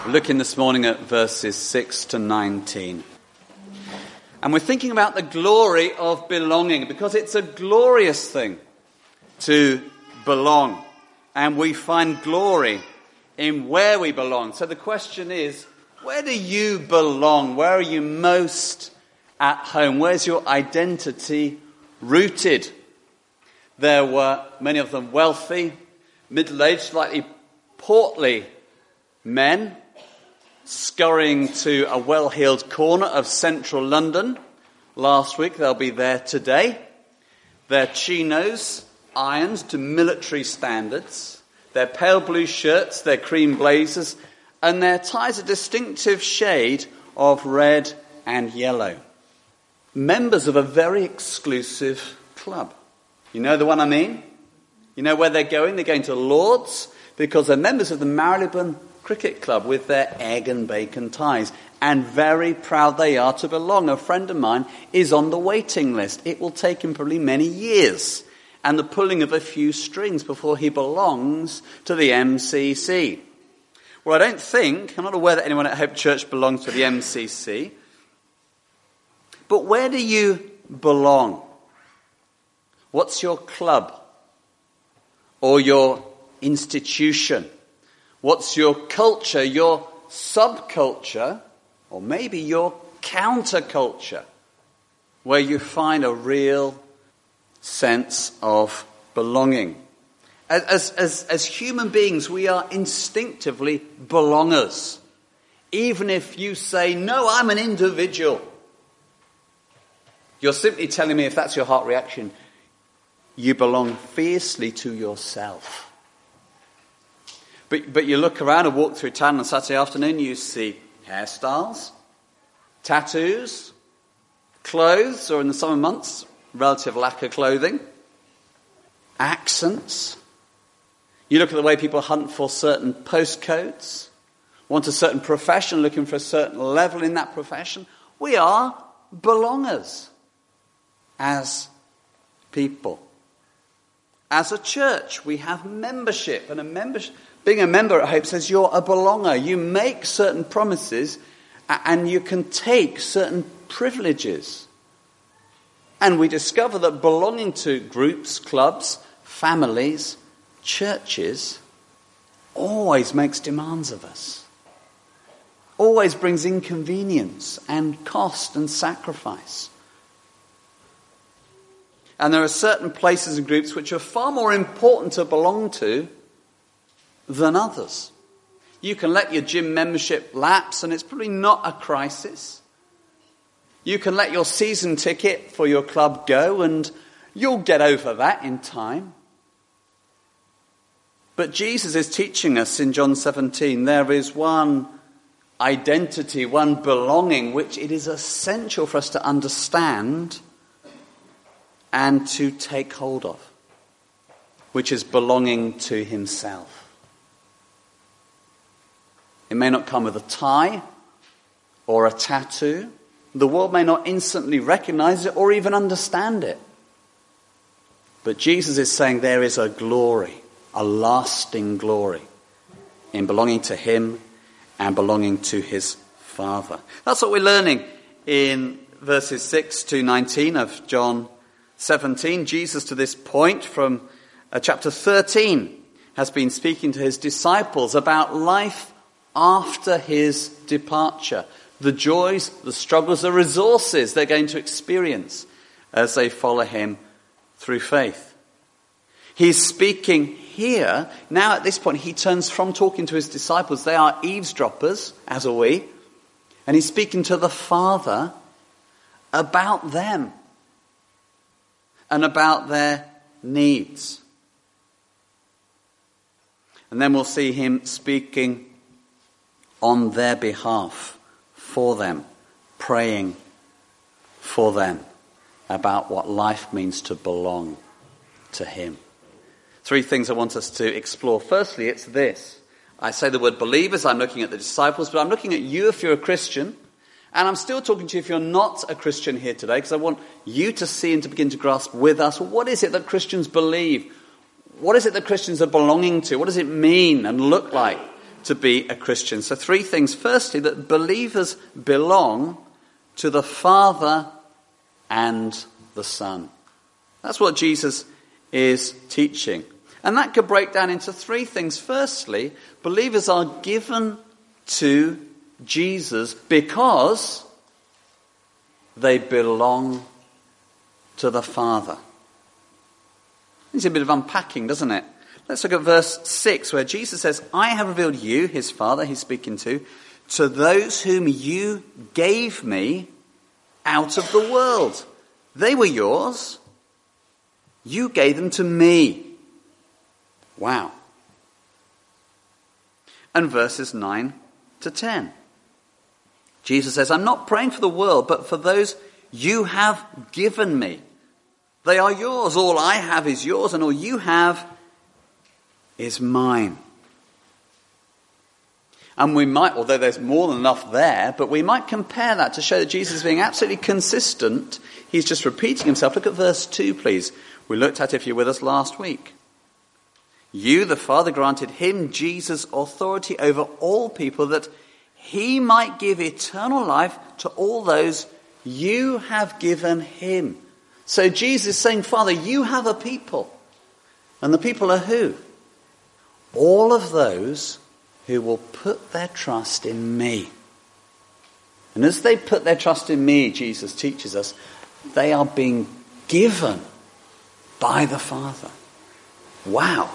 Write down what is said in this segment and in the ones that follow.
We're looking this morning at verses 6 to 19. And we're thinking about the glory of belonging, because it's a glorious thing to belong. And we find glory in where we belong. So the question is, where do you belong? Where are you most at home? Where's your identity rooted? There were many of them wealthy, middle-aged, slightly portly men scurrying to a well-heeled corner of central London last week. They'll be there today. Their chinos ironed to military standards, their pale blue shirts, their cream blazers, and their ties a distinctive shade of red and yellow. Members of a very exclusive club. You know the one I mean? You know where they're going? They're going to Lord's because they're members of the Marylebone Cricket Club with their egg and bacon ties. And very proud they are to belong. A friend of mine is on the waiting list. It will take him probably many years and the pulling of a few strings before he belongs to the MCC. Well, I'm not aware that anyone at Hope Church belongs to the MCC. But where do you belong? What's your club? Or your institution? What's your culture, your subculture, or maybe your counterculture, where you find a real sense of belonging? As human beings, we are instinctively belongers. Even if you say, no, I'm an individual. You're simply telling me, if that's your heart reaction, you belong fiercely to yourself. But you look around and walk through town on Saturday afternoon, you see hairstyles, tattoos, clothes, or in the summer months, relative lack of clothing, accents. You look at the way people hunt for certain postcodes, want a certain profession, looking for a certain level in that profession. We are belongers as people. As a church, we have membership, and being a member at Hope says you're a belonger. You make certain promises and you can take certain privileges. And we discover that belonging to groups, clubs, families, churches always makes demands of us. Always brings inconvenience and cost and sacrifice. And there are certain places and groups which are far more important to belong to than others. You can let your gym membership lapse and it's probably not a crisis. You can let your season ticket for your club go and you'll get over that in time. But Jesus is teaching us in John 17, there is one identity, one belonging, which it is essential for us to understand and to take hold of, which is belonging to himself. It may not come with a tie or a tattoo. The world may not instantly recognize it or even understand it. But Jesus is saying there is a glory, a lasting glory, in belonging to him and belonging to his Father. That's what we're learning in verses 6 to 19 of John 17. Jesus, to this point from chapter 13, has been speaking to his disciples about life after his departure. The joys, the struggles, the resources they're going to experience as they follow him through faith. He's speaking here. Now at this point he turns from talking to his disciples. They are eavesdroppers, as are we. And he's speaking to the Father about them and about their needs. And then we'll see him speaking on their behalf, for them, praying for them about what life means to belong to him. Three things I want us to explore. Firstly, it's this. I say the word believers, I'm looking at the disciples, but I'm looking at you if you're a Christian. And I'm still talking to you if you're not a Christian here today, because I want you to see and to begin to grasp with us, what is it that Christians believe? What is it that Christians are belonging to? What does it mean and look like to be a Christian. So 3 things. Firstly, that believers belong to the Father and the Son. That's what Jesus is teaching. And that could break down into 3 things. Firstly, believers are given to Jesus because they belong to the Father. It's a bit of unpacking, doesn't it? Let's look at verse 6 where Jesus says, I have revealed you, his Father, he's speaking to those whom you gave me out of the world. They were yours. You gave them to me. Wow. And verses 9 to 10. Jesus says, I'm not praying for the world, but for those you have given me. They are yours. All I have is yours, and all you have is mine. And we might, although there's more than enough there, but we might compare that to show that Jesus is being absolutely consistent. He's just repeating himself. Look at verse 2, please. We looked at it if you were with us last week. You, the Father, granted him, Jesus, authority over all people that he might give eternal life to all those you have given him. So Jesus is saying, Father, you have a people. And the people are who? All of those who will put their trust in me. And as they put their trust in me, Jesus teaches us, they are being given by the Father. Wow.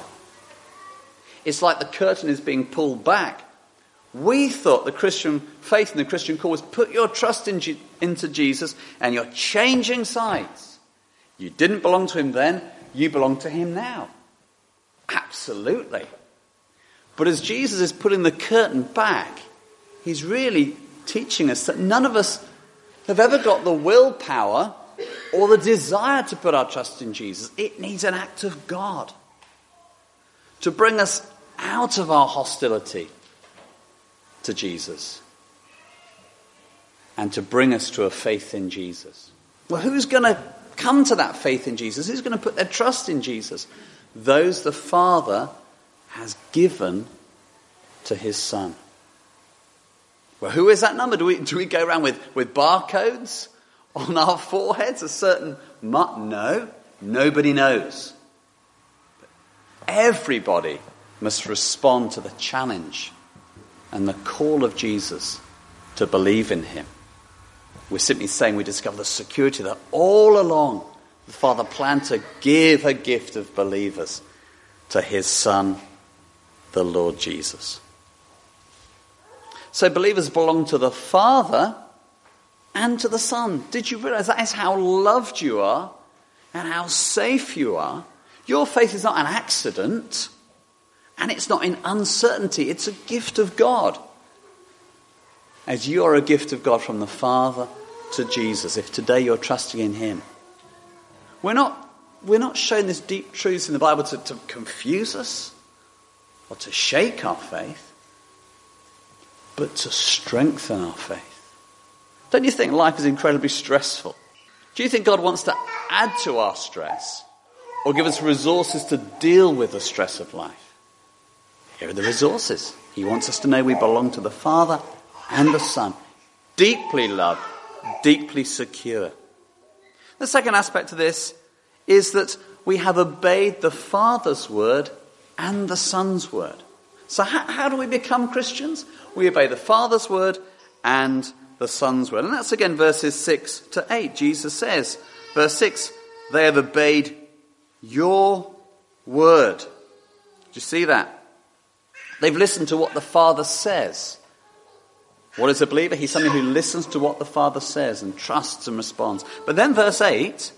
It's like the curtain is being pulled back. We thought the Christian faith and the Christian call was put your trust into Jesus and you're changing sides. You didn't belong to him then, you belong to him now. Absolutely. But as Jesus is putting the curtain back, he's really teaching us that none of us have ever got the willpower or the desire to put our trust in Jesus. It needs an act of God to bring us out of our hostility to Jesus and to bring us to a faith in Jesus. Well, who's going to come to that faith in Jesus? Who's going to put their trust in Jesus? Those the Father has given to his Son. Well, who is that number? Do we go around with barcodes on our foreheads? A certain no, nobody knows. But everybody must respond to the challenge and the call of Jesus to believe in him. We're simply saying we discover the security that all along the Father planned to give a gift of believers to his Son, the Lord Jesus. So believers belong to the Father and to the Son. Did you realize that is how loved you are and how safe you are? Your faith is not an accident and it's not in uncertainty. It's a gift of God. As you are a gift of God from the Father to Jesus, if today you're trusting in him. We're not shown this deep truth in the Bible to confuse us or to shake our faith, but to strengthen our faith. Don't you think life is incredibly stressful? Do you think God wants to add to our stress or give us resources to deal with the stress of life? Here are the resources. He wants us to know we belong to the Father and the Son. Deeply loved, deeply secure. The second aspect of this is that we have obeyed the Father's word and the Son's word. So how do we become Christians? We obey the Father's word and the Son's word. And that's again verses 6 to 8. Jesus says, verse 6, they have obeyed your word. Do you see that? They've listened to what the Father says. What is a believer? He's somebody who listens to what the Father says and trusts and responds. But then verse 8,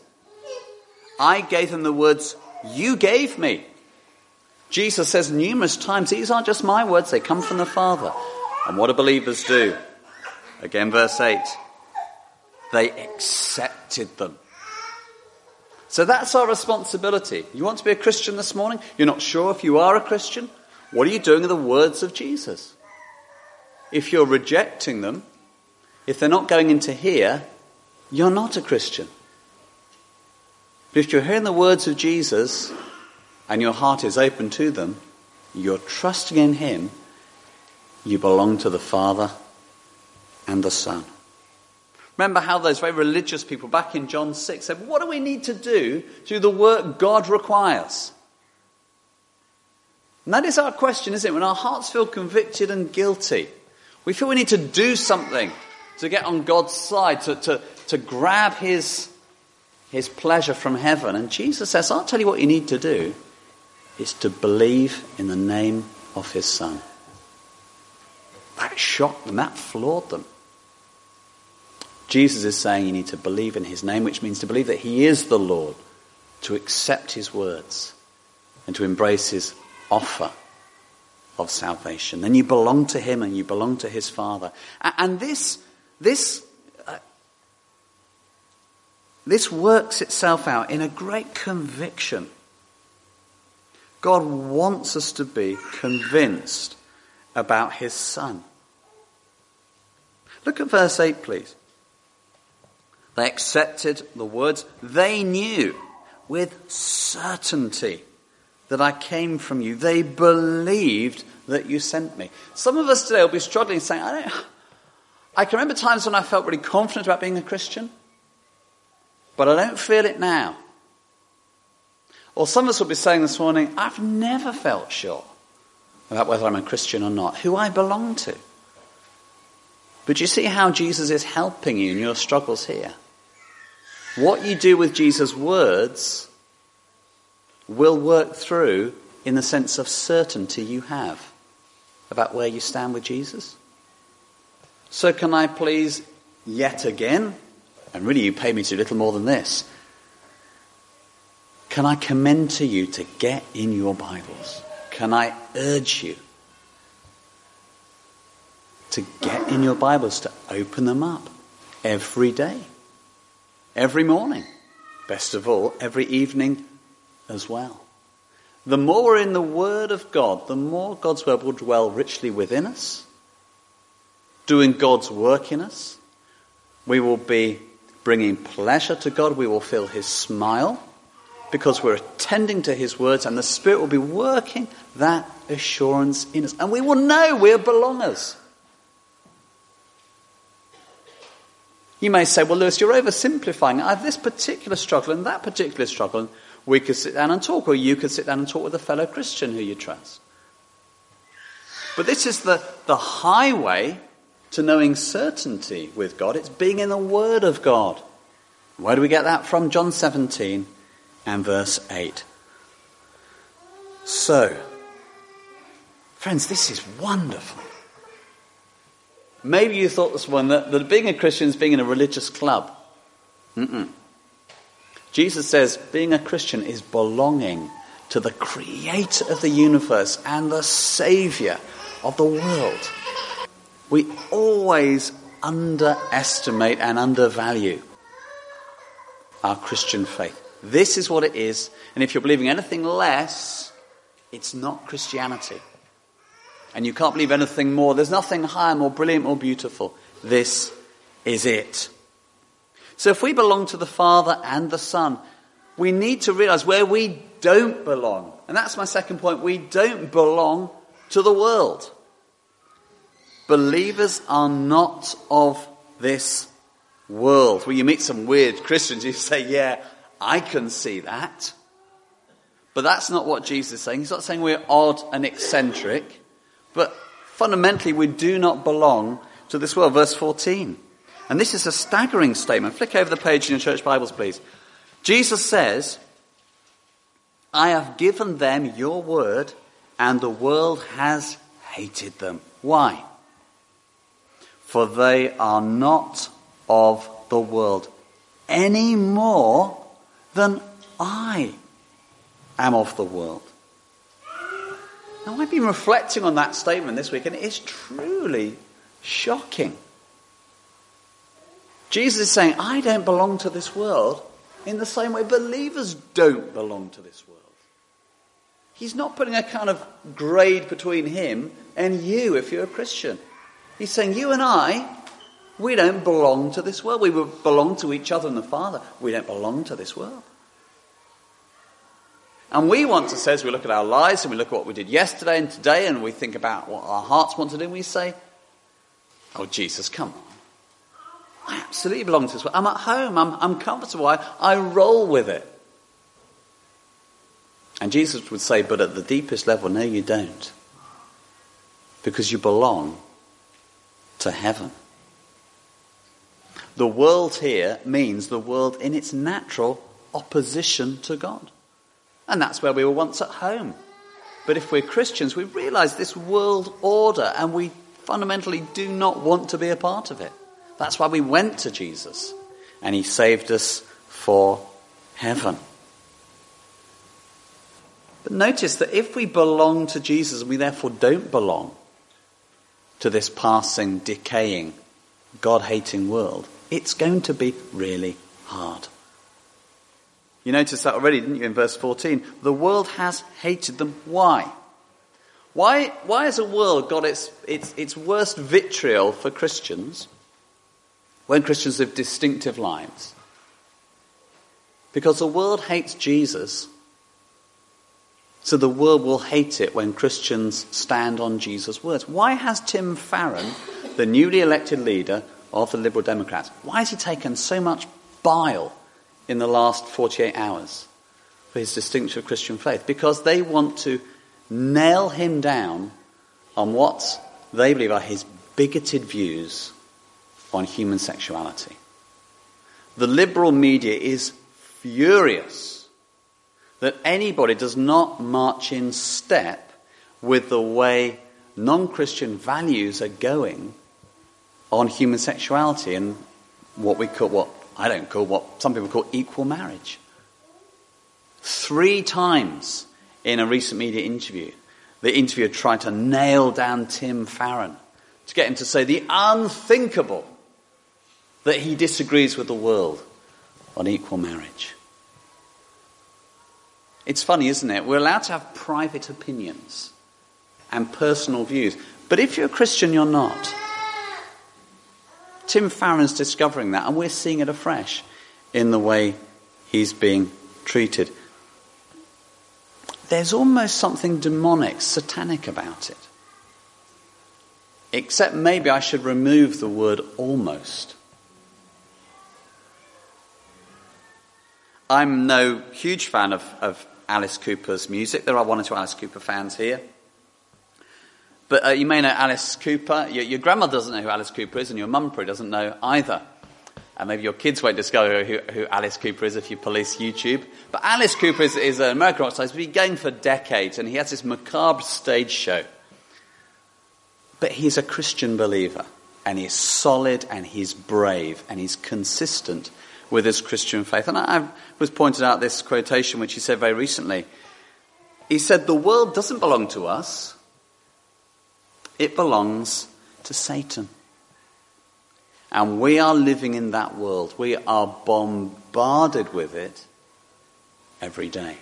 I gave them the words you gave me. Jesus says numerous times, these aren't just my words, they come from the Father. And what do believers do? Again, verse 8, they accepted them. So that's our responsibility. You want to be a Christian this morning? You're not sure if you are a Christian? What are you doing with the words of Jesus? If you're rejecting them, if they're not going into here, you're not a Christian. But if you're hearing the words of Jesus and your heart is open to them, you're trusting in him, you belong to the Father and the Son. Remember how those very religious people back in John 6 said, what do we need to do the work God requires? And that is our question, isn't it? When our hearts feel convicted and guilty, we feel we need to do something to get on God's side, to grab his pleasure from heaven. And Jesus says, I'll tell you what you need to do. It's to believe in the name of his Son. That shocked them, that floored them. Jesus is saying you need to believe in his name, which means to believe that he is the Lord, to accept his words, and to embrace his offer of salvation. Then you belong to him and you belong to his Father. And this works itself out in a great conviction. God wants us to be convinced about his Son. Look at verse 8, please. They accepted the words. They knew with certainty that I came from you. They believed that you sent me. Some of us today will be struggling saying, I can remember times when I felt really confident about being a Christian, but I don't feel it now. Or some of us will be saying this morning, I've never felt sure about whether I'm a Christian or not, who I belong to. But you see how Jesus is helping you in your struggles here. What you do with Jesus' words will work through in the sense of certainty you have about where you stand with Jesus. So can I please, yet again, and really you pay me to little more than this, can I commend to you to get in your Bibles? Can I urge you to get in your Bibles, to open them up every day, every morning, best of all, every evening as well. The more we're in the Word of God, the more God's Word will dwell richly within us, doing God's work in us. We will be bringing pleasure to God. We will feel his smile because we're attending to his words, and the Spirit will be working that assurance in us. And we will know we're belongers. You may say, well, Lewis, you're oversimplifying. I have this particular struggle and that particular struggle. And we could sit down and talk, or you could sit down and talk with a fellow Christian who you trust. But this is the highway to knowing certainty with God. It's being in the Word of God. Where do we get that from? John 17 and verse 8. So, friends, this is wonderful. Maybe you thought this one that being a Christian is being in a religious club. Jesus says being a Christian is belonging to the Creator of the universe and the Saviour of the world. We always underestimate and undervalue our Christian faith. This is what it is, and if you're believing anything less, it's not Christianity. And you can't believe anything more. There's nothing higher, more brilliant, more beautiful. This is it. So if we belong to the Father and the Son, we need to realize where we don't belong. And that's my second point. We don't belong to the world. Believers are not of this world. Well, you meet some weird Christians, you say, yeah, I can see that. But that's not what Jesus is saying. He's not saying we're odd and eccentric. But fundamentally, we do not belong to this world. Verse 14. And this is a staggering statement. Flick over the page in your church Bibles, please. Jesus says, I have given them your word, and the world has hated them. Why? For they are not of the world any more than I am of the world. Now, I've been reflecting on that statement this week, and it's truly shocking. Jesus is saying, I don't belong to this world in the same way believers don't belong to this world. He's not putting a kind of grade between him and you if you're a Christian. He's saying, you and I, we don't belong to this world. We belong to each other and the Father. We don't belong to this world. And we want to say, as we look at our lives and we look at what we did yesterday and today and we think about what our hearts want to do, we say, oh, Jesus, come on. I absolutely belong to this world. I'm at home. I'm comfortable. I roll with it. And Jesus would say, but at the deepest level, no, you don't. Because you belong to heaven. The world here means the world in its natural opposition to God. And that's where we were once at home. But if we're Christians, we realise this world order and we fundamentally do not want to be a part of it. That's why we went to Jesus and he saved us for heaven. But notice that if we belong to Jesus and we therefore don't belong to this passing, decaying, God-hating world, it's going to be really hard. You noticed that already, didn't you, in verse 14? The world has hated them. Why? Why has the world got its worst vitriol for Christians when Christians live distinctive lives? Because the world hates Jesus, so the world will hate it when Christians stand on Jesus' words. Why has Tim Farron, the newly elected leader of the Liberal Democrats, why has he taken so much bile in the last 48 hours for his distinction of Christian faith? Because they want to nail him down on what they believe are his bigoted views on human sexuality. The liberal media is furious that anybody does not march in step with the way non-Christian values are going on human sexuality and what some people call equal marriage. 3 times in a recent media interview, the interviewer tried to nail down Tim Farron to get him to say the unthinkable, that he disagrees with the world on equal marriage. It's funny, isn't it? We're allowed to have private opinions and personal views. But if you're a Christian, you're not. Tim Farron's discovering that, and we're seeing it afresh in the way he's being treated. There's almost something demonic, satanic about it. Except maybe I should remove the word almost. I'm no huge fan of Alice Cooper's music. There are 1 or 2 Alice Cooper fans here. But you may know Alice Cooper. Your grandma doesn't know who Alice Cooper is, and your mum probably doesn't know either. And maybe your kids won't discover who Alice Cooper is if you police YouTube. But Alice Cooper is an American rock star. He's been going for decades, and he has this macabre stage show. But he's a Christian believer, and he's solid, and he's brave, and he's consistent with his Christian faith. And I was pointed out this quotation which he said very recently. He said, the world doesn't belong to us. It belongs to Satan. And we are living in that world. We are bombarded with it every day.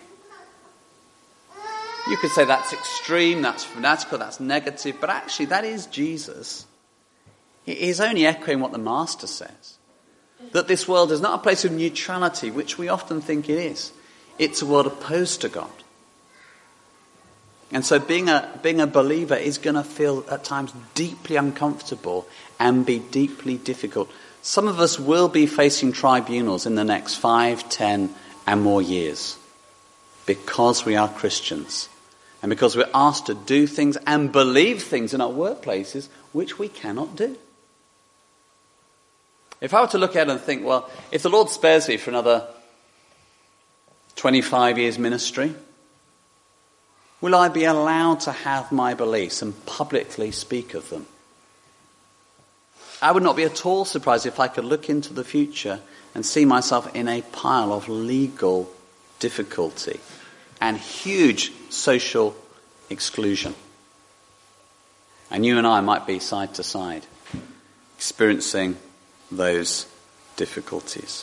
You could say that's extreme, that's fanatical, that's negative, but actually that is Jesus. He is only echoing what the Master says. That this world is not a place of neutrality, which we often think it is. It's a world opposed to God. And so being a believer is going to feel at times deeply uncomfortable and be deeply difficult. Some of us will be facing tribunals in the next 5, 10 and more years because we are Christians and because we're asked to do things and believe things in our workplaces which we cannot do. If I were to look at it and think, well, if the Lord spares me for another 25 years ministry, will I be allowed to have my beliefs and publicly speak of them? I would not be at all surprised if I could look into the future and see myself in a pile of legal difficulty and huge social exclusion. And you and I might be side to side, experiencing those difficulties.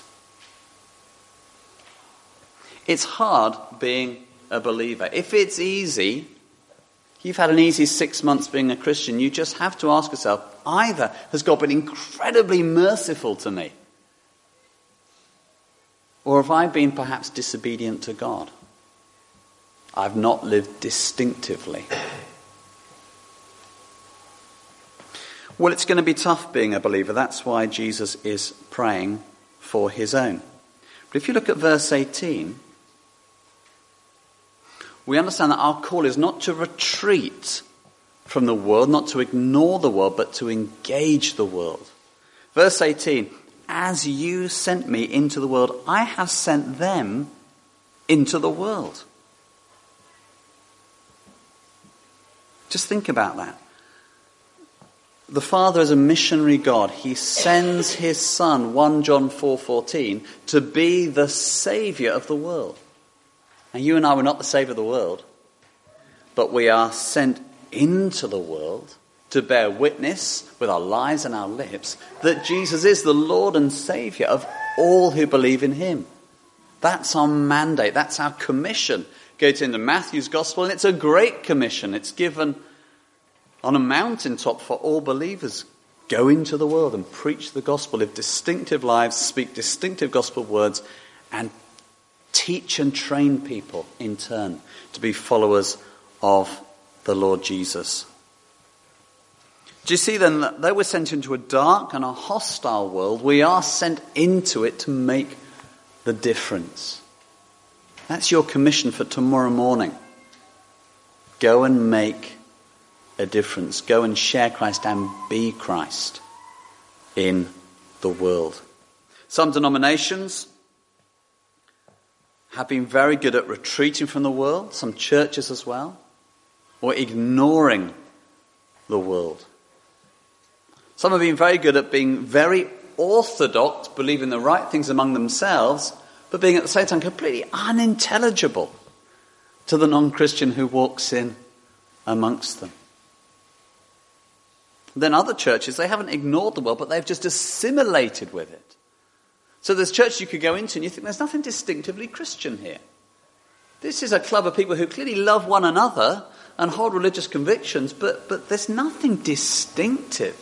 It's hard being a believer. If it's easy, you've had an easy 6 months being a Christian, you just have to ask yourself, either has God been incredibly merciful to me, or have I been perhaps disobedient to God? I've not lived distinctively. Well, it's going to be tough being a believer. That's why Jesus is praying for his own. But if you look at verse 18, we understand that our call is not to retreat from the world, not to ignore the world, but to engage the world. Verse 18, as you sent me into the world, I have sent them into the world. Just think about that. The Father is a missionary God. He sends his Son, 1 John 4:14, to be the Saviour of the world. And you and I were not the Saviour of the world, but we are sent into the world to bear witness with our lives and our lips that Jesus is the Lord and Saviour of all who believe in him. That's our mandate. That's our commission. Go into Matthew's Gospel, and it's a great commission. It's given on a mountaintop for all believers. Go into the world and preach the gospel, live distinctive lives, speak distinctive gospel words, and teach and train people in turn to be followers of the Lord Jesus. Do you see then that though we're sent into a dark and a hostile world, we are sent into it to make the difference? That's your commission for tomorrow morning. Go and make a difference. Go and share Christ and be Christ in the world. Some denominations have been very good at retreating from the world, some churches as well, or ignoring the world. Some have been very good at being very orthodox, believing the right things among themselves, but being at the same time completely unintelligible to the non-Christian who walks in amongst them. Then other churches, they haven't ignored the world, but they've just assimilated with it. So there's churches you could go into and you think there's nothing distinctively Christian here. This is a club of people who clearly love one another and hold religious convictions, but there's nothing distinctive.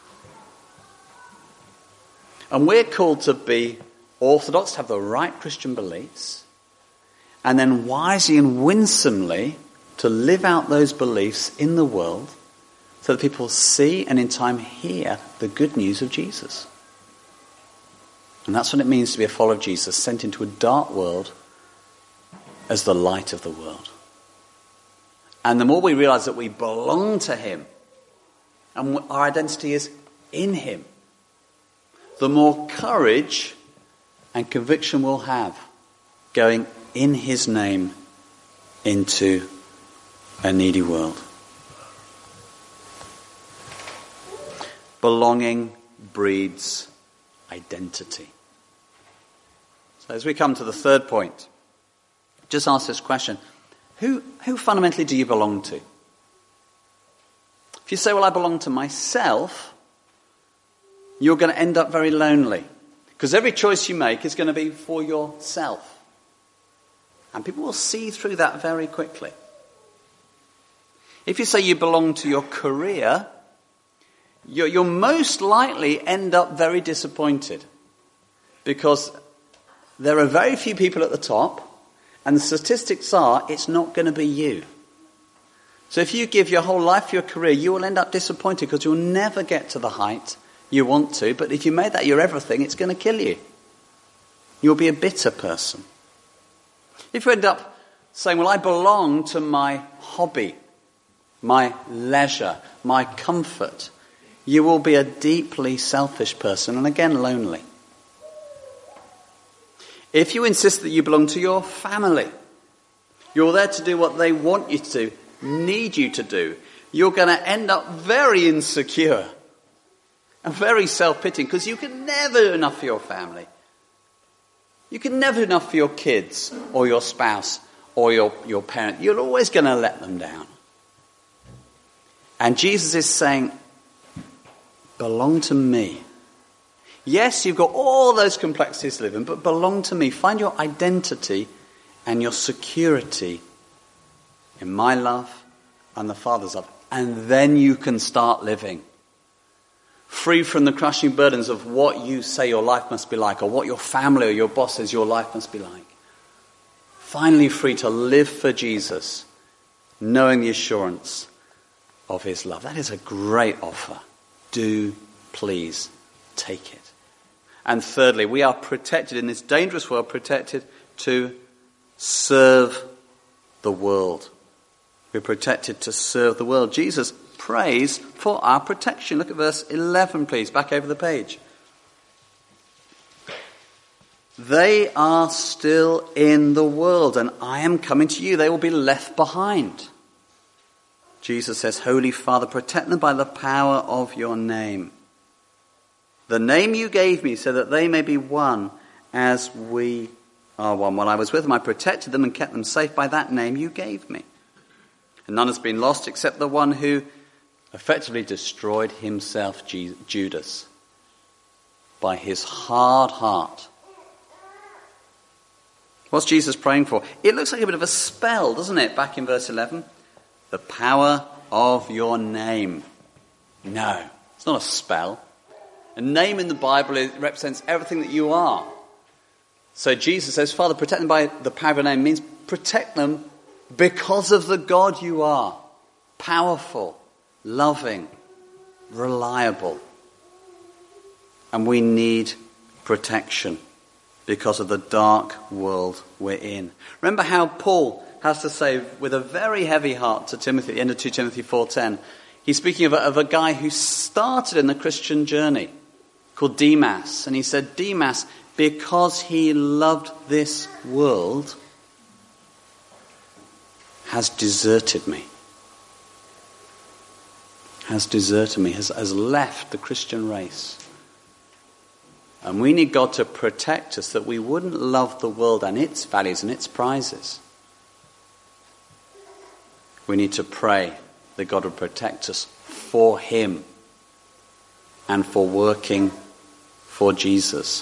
And we're called to be orthodox, to have the right Christian beliefs, and then wisely and winsomely to live out those beliefs in the world so that people see and in time hear the good news of Jesus. And that's what it means to be a follower of Jesus, sent into a dark world as the light of the world. And the more we realize that we belong to him and our identity is in him, the more courage and conviction we'll have going in his name into a needy world. Belonging breeds identity. So as we come to the third point, just ask this question. Who fundamentally do you belong to? If you say, well, I belong to myself, you're going to end up very lonely. Because every choice you make is going to be for yourself. And people will see through that very quickly. If you say you belong to your career, you'll most likely end up very disappointed. Because there are very few people at the top, and the statistics are it's not going to be you. So if you give your whole life for your career, you will end up disappointed because you'll never get to the height you want to. But if you made that your everything, it's going to kill you. You'll be a bitter person. If you end up saying, well, I belong to my hobby, my leisure, my comfort, you will be a deeply selfish person and again lonely. If you insist that you belong to your family, you're there to do what they want you to do, need you to do, you're going to end up very insecure and very self-pitying because you can never do enough for your family. You can never do enough for your kids or your spouse or your parent. You're always going to let them down. And Jesus is saying, belong to me. Yes, you've got all those complexities to live in, but belong to me. Find your identity and your security in my love and the Father's love. And then you can start living. Free from the crushing burdens of what you say your life must be like, or what your family or your boss says your life must be like. finally free to live for Jesus, knowing the assurance of his love. That is a great offer. Do please take it. And thirdly, we are protected in this dangerous world, protected to serve the world. We're protected to serve the world. Jesus prays for our protection. Look at verse 11, please, back over the page. They are still in the world, and I am coming to you. They will be left behind. Jesus says, Holy Father, protect them by the power of your name. The name you gave me, so that they may be one as we are one. While I was with them, I protected them and kept them safe by that name you gave me. And none has been lost except the one who effectively destroyed himself, Judas, by his hard heart. What's Jesus praying for? It looks like a bit of a spell, doesn't it, back in verse 11? The power of your name. No, it's not a spell. A name in the Bible represents everything that you are. So Jesus says, Father, protect them by the power of your name means protect them because of the God you are. Powerful, loving, reliable. And we need protection because of the dark world we're in. Remember how Paul has to say with a very heavy heart to Timothy at the end of 2 Timothy 4:10. He's speaking of a guy who started in the Christian journey called Demas. And he said, Demas, because he loved this world, has deserted me. Has left the Christian race. And we need God to protect us that we wouldn't love the world and its values and its prizes. We need to pray that God would protect us for him and for working for Jesus.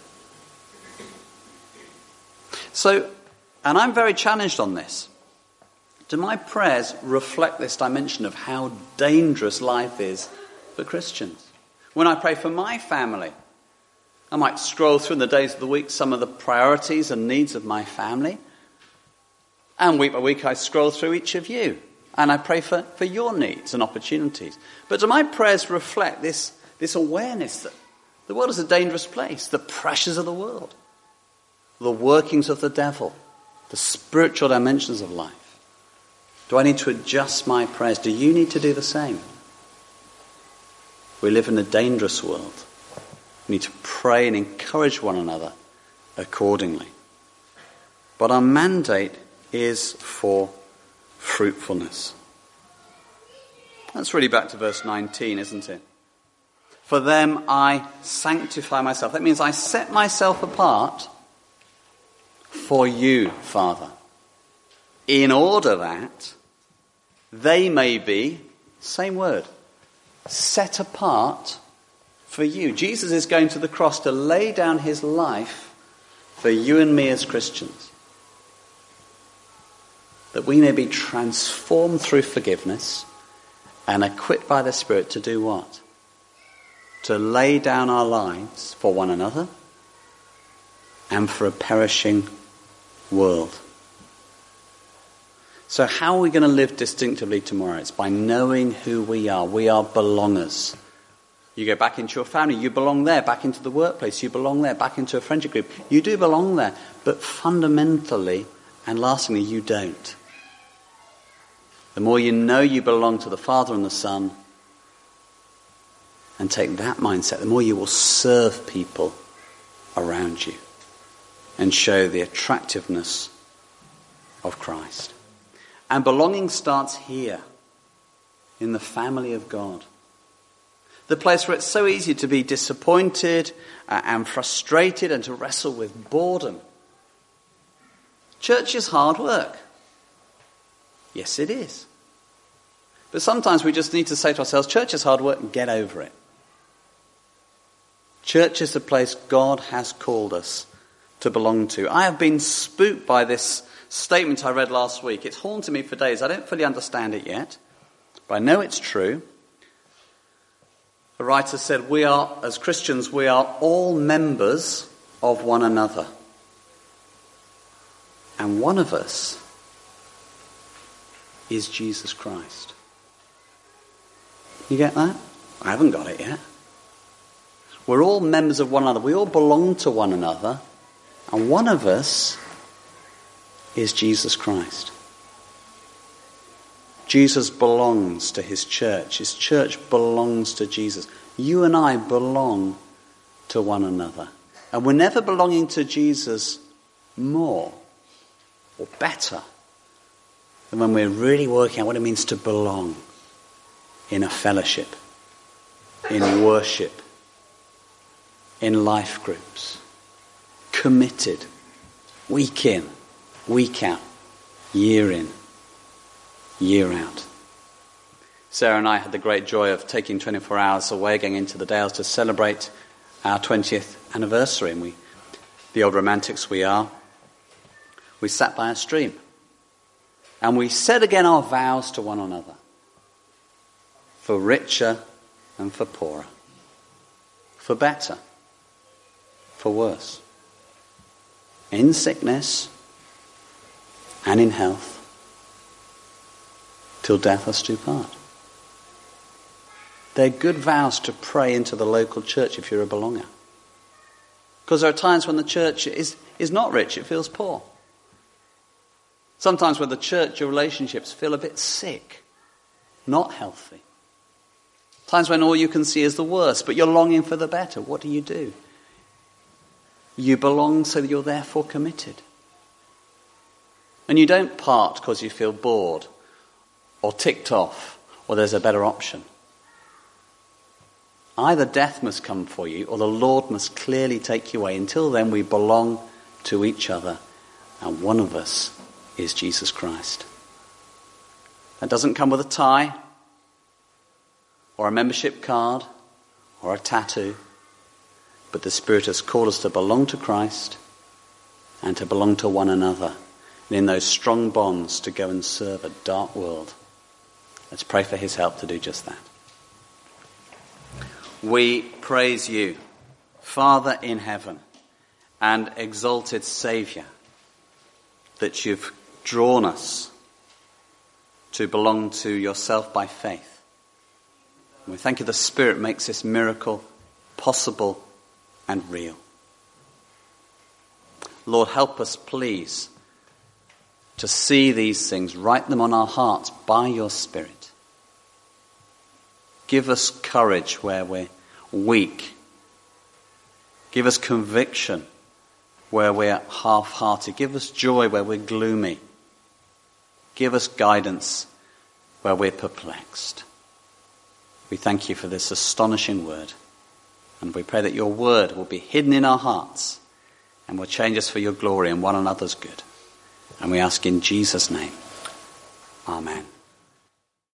So, and I'm very challenged on this. Do my prayers reflect this dimension of how dangerous life is for Christians? When I pray for my family, I might scroll through in the days of the week some of the priorities and needs of my family. And week by week I scroll through each of you. And I pray for your needs and opportunities. But do my prayers reflect this awareness that the world is a dangerous place, the pressures of the world, the workings of the devil, the spiritual dimensions of life? Do I need to adjust my prayers? Do you need to do the same? We live in a dangerous world. We need to pray and encourage one another accordingly. But our mandate is for fruitfulness. That's really back to verse 19, isn't it? For them I sanctify myself. That means I set myself apart for you, Father, in order that they may be, same word, set apart for you. Jesus is going to the cross to lay down his life for you and me as Christians. That we may be transformed through forgiveness and equipped by the Spirit to do what? To lay down our lives for one another and for a perishing world. So how are we going to live distinctively tomorrow? It's by knowing who we are. We are belongers. You go back into your family, you belong there. Back into the workplace, you belong there. Back into a friendship group, you do belong there. But fundamentally and lastingly, you don't. The more you know you belong to the Father and the Son, and take that mindset, the more you will serve people around you and show the attractiveness of Christ. And belonging starts here, in the family of God. The place where it's so easy to be disappointed and frustrated and to wrestle with boredom. Church is hard work. Yes, it is. But sometimes we just need to say to ourselves, church is hard work and get over it. Church is the place God has called us to belong to. I have been spooked by this statement I read last week. It's haunted me for days. I don't fully understand it yet, but I know it's true. The writer said, we are, as Christians, we are all members of one another. And one of us is Jesus Christ. You get that? I haven't got it yet. We're all members of one another. We all belong to one another. And one of us is Jesus Christ. Jesus belongs to his church. His church belongs to Jesus. You and I belong to one another. And we're never belonging to Jesus more or better than when we're really working out what it means to belong in a fellowship, in worship, in life groups, committed, week in, week out, year in, year out. Sarah and I had the great joy of taking 24 hours away, going into the Dales to celebrate our 20th anniversary. And the old romantics we are, we sat by a stream. And we said again our vows to one another. For richer and for poorer. For better. For worse. In sickness and in health. Till death us do part. They're good vows to pray into the local church if you're a belonger. Because there are times when the church is not rich, it feels poor. Sometimes with the church, your relationships feel a bit sick, not healthy. Times when all you can see is the worst, but you're longing for the better. What do? You belong so that you're therefore committed. And you don't part because you feel bored or ticked off or there's a better option. Either death must come for you or the Lord must clearly take you away. Until then, we belong to each other, and one of us is Jesus Christ. That doesn't come with a tie or a membership card or a tattoo, but the Spirit has called us to belong to Christ and to belong to one another, and in those strong bonds to go and serve a dark world. Let's pray for his help to do just that. We praise you, Father in heaven and exalted Saviour, that you've drawn us to belong to yourself by faith. And we thank you the Spirit makes this miracle possible and real. Lord, help us, please, to see these things, write them on our hearts by your Spirit. Give us courage where we're weak. Give us conviction where we're half-hearted. Give us joy where we're gloomy. Give us guidance where we're perplexed. We thank you for this astonishing word. And we pray that your word will be hidden in our hearts and will change us for your glory and one another's good. And we ask in Jesus' name. Amen.